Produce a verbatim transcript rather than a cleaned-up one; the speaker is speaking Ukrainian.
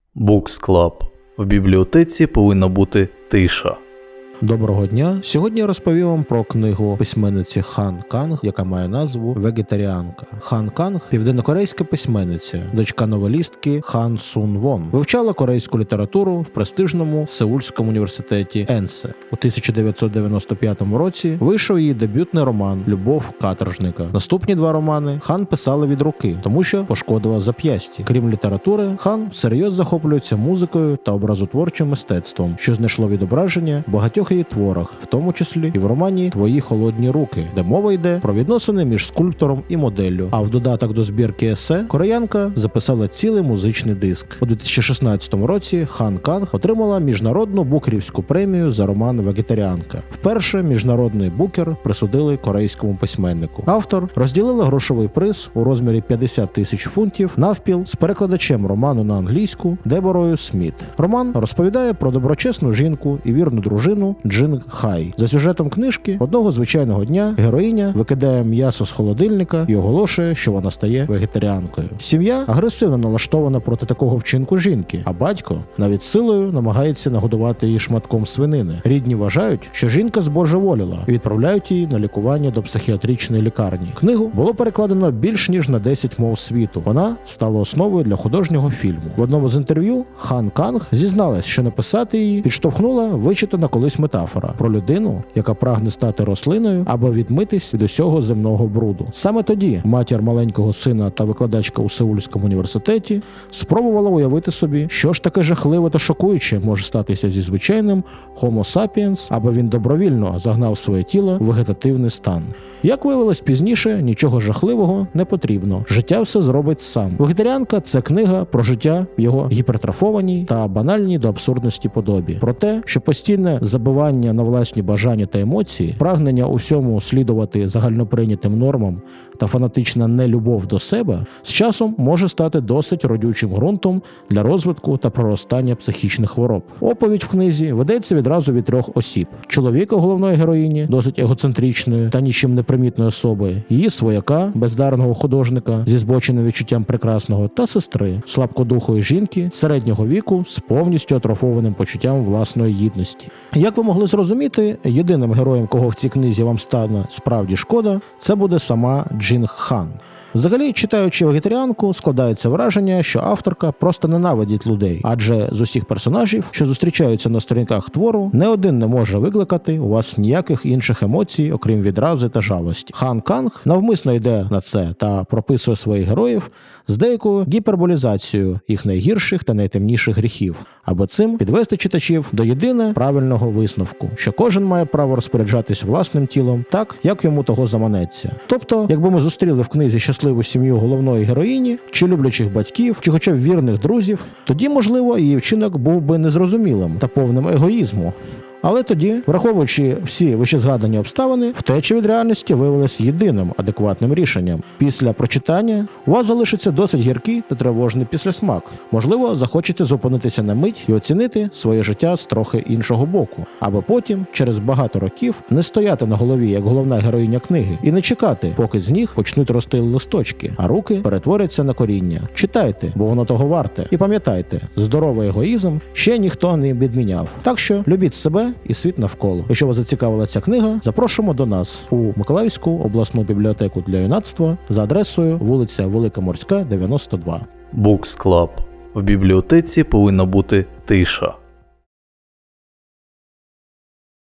Books Club. В бібліотеці повинна бути тиша. Доброго дня! Сьогодні я розповім вам про книгу письменниці Хан Канг, яка має назву «Вегетаріанка». Хан Канг – південнокорейська письменниця, дочка новелістки Хан Сун Вон. Вивчала корейську літературу в престижному Сеульському університеті Енсе. У тисяча дев'ятсот дев'яносто п'ятому році вийшов її дебютний роман «Любов каторжника». Наступні два романи Хан писала від руки, тому що пошкодила зап'ястя. Крім літератури, Хан всерйоз захоплюється музикою та образотворчим мистецтвом, що знайшло відображення в багатьох її творах, в тому числі і в романі «Твої холодні руки», де мова йде про відносини між скульптором і моделлю. А в додаток до збірки есе кореянка записала цілий музичний диск. У дві тисячі шістнадцятому році Хан Канг отримала міжнародну букерівську премію за роман «Вегетаріанка». Вперше міжнародний букер присудили корейському письменнику. Автор розділила грошовий приз у розмірі п'ятдесят тисяч фунтів навпіл з перекладачем роману на англійську Деборою Сміт. Роман розповідає про доброчесну жінку і вірну дружину Джин Хай. За сюжетом книжки, одного звичайного дня героїня викидає м'ясо з холодильника і оголошує, що вона стає вегетаріанкою. Сім'я агресивно налаштована проти такого вчинку жінки, а батько навіть силою намагається нагодувати її шматком свинини. Рідні вважають, що жінка збожеволіла і відправляють її на лікування до психіатричної лікарні. Книгу було перекладено більш ніж на десять мов світу. Вона стала основою для художнього фільму. В одному з інтерв'ю Хан Канг зізналась, що написати її підштовхнула вичитана колись метафора про людину, яка прагне стати рослиною або відмитись від усього земного бруду. Саме тоді матір маленького сина та викладачка у Сеульському університеті спробувала уявити собі, що ж таке жахливе та шокуюче може статися зі звичайним Homo sapiens, аби він добровільно загнав своє тіло в вегетативний стан. Як виявилось пізніше, нічого жахливого не потрібно. Життя все зробить сам. «Вегетаріанка» – це книга про життя в його гіпертрофованій та банальній до абсурдності подобі. Про те, що постійне забивання на власні бажання та емоції, прагнення у всьому слідувати загальноприйнятим нормам та фанатична нелюбов до себе з часом може стати досить родючим ґрунтом для розвитку та проростання психічних хвороб. Оповідь в книзі ведеться відразу від трьох осіб. Чоловіка головної героїні, досить егоцентричної та нічим не примітної особи, її свояка, бездарного художника зі збоченим відчуттям прекрасного, та сестри, слабкодухої жінки середнього віку з повністю атрофованим почуттям власної гідності. Як ви могли зрозуміти, єдиним героєм, кого в цій книзі вам стане справді шкода, це буде сама Джин Хан. Взагалі, читаючи «Вегетаріанку», складається враження, що авторка просто ненавидить людей, адже з усіх персонажів, що зустрічаються на сторінках твору, не один не може викликати у вас ніяких інших емоцій, окрім відрази та жалості. Хан Канг навмисно йде на це та прописує своїх героїв з деякою гіперболізацією їх найгірших та найтемніших гріхів, аби цим підвести читачів до єдине правильного висновку, що кожен має право розпоряджатись власним тілом так, як йому того заманеться. Тобто, якби ми зустріли в книзі щасливу сім'ю головної героїні, чи люблячих батьків, чи хоча б вірних друзів, тоді, можливо, її вчинок був би незрозумілим та повним егоїзму. Але тоді, враховуючи всі вищезгадані обставини, втеча від реальності виявилась єдиним адекватним рішенням. Після прочитання у вас залишиться досить гіркий та тривожний післясмак. Можливо, захочете зупинитися на мить і оцінити своє життя з трохи іншого боку. Аби потім, через багато років, не стояти на голові, як головна героїня книги, і не чекати, поки з ніг почнуть рости листочки, а руки перетворяться на коріння. Читайте, бо воно того варте. І пам'ятайте, здоровий егоїзм ще ніхто не відміняв. Так що, любіть себе і світ навколо. Якщо вас зацікавила ця книга, запрошуємо до нас у Миколаївську обласну бібліотеку для юнацтва за адресою вулиця Велика Морська, дев'яносто два. Books Club. В бібліотеці повинна бути тиша.